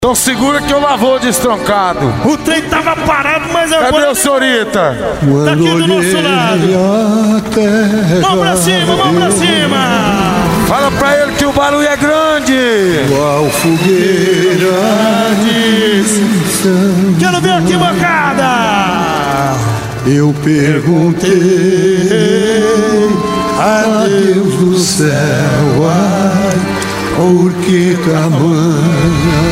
Então segura que eu lá vou destroncado. O trem tava parado, mas agora... Cadê o senhorita? Tá aqui do nosso lado. Mão pra cima, mão pra cima. Fala pra ele que o barulho é grande. Qual fogueira Quero ver aqui, bancada. eu perguntei a Deus do céu, ai, por que tamanha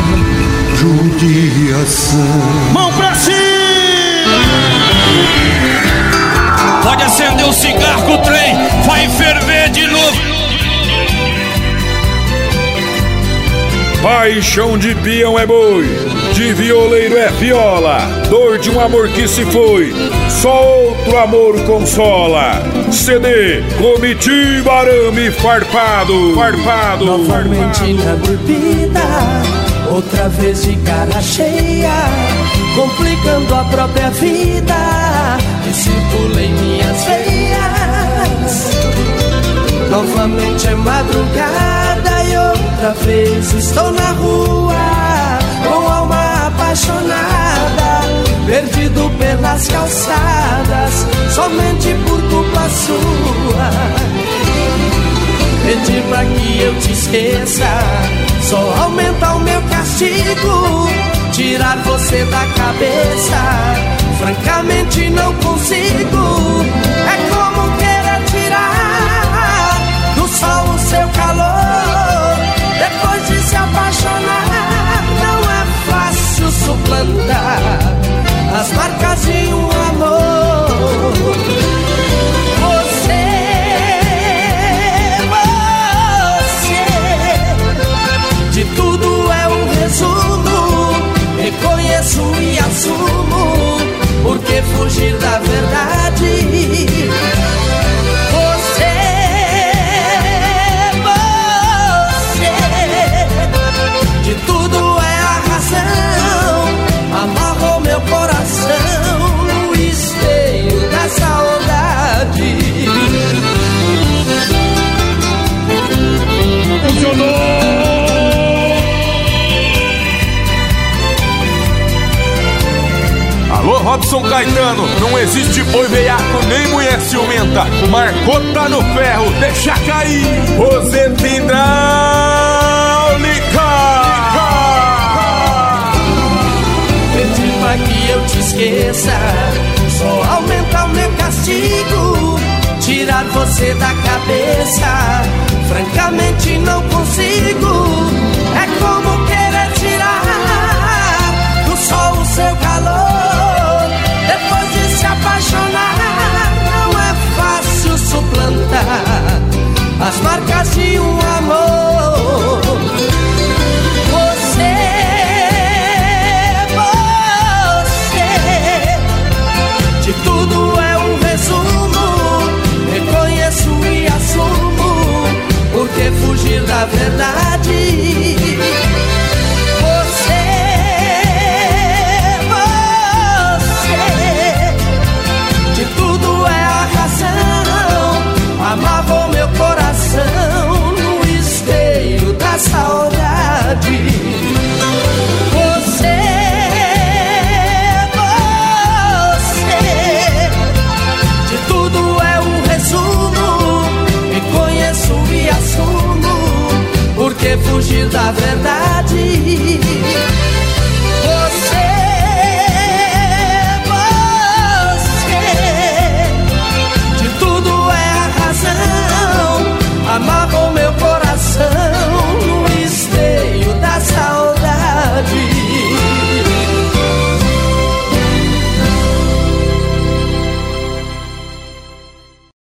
judiação? Mão pra cima. Pode acender o cigarro que o trem vai ferver de novo. Paixão de peão é boi, de violeiro é viola, dor de um amor que se foi, só outro amor consola. CD, Comitiva, Arame Farpado, farpado. Novamente na bebida, outra vez de cara cheia, complicando a própria vida, e circula em minhas veias. Novamente é madrugada e outra vez estou na rua, com alma apaixonada, perdido pelas calçadas, somente por culpa sua. Pedir pra que eu te esqueça só aumenta o meu castigo. Tirar você da cabeça, francamente não consigo. É como querer tirar do sol o seu calor. Depois de se apaixonar, não é fácil suplantar as marcas de um amor. De tudo é um resumo, reconheço e assumo, porque fugir da verdade. Você, de tudo é a razão, amarrou meu coração no esteio da saudade. Funcionou! Alô, Robson Caetano, não existe boi veiaco nem mulher ciumenta. Marcou, tá no ferro, deixa cair. Roseta hidráulica. Pedir pra que eu te esqueça só aumenta o meu castigo. Tirar você da cabeça, francamente não consigo. É como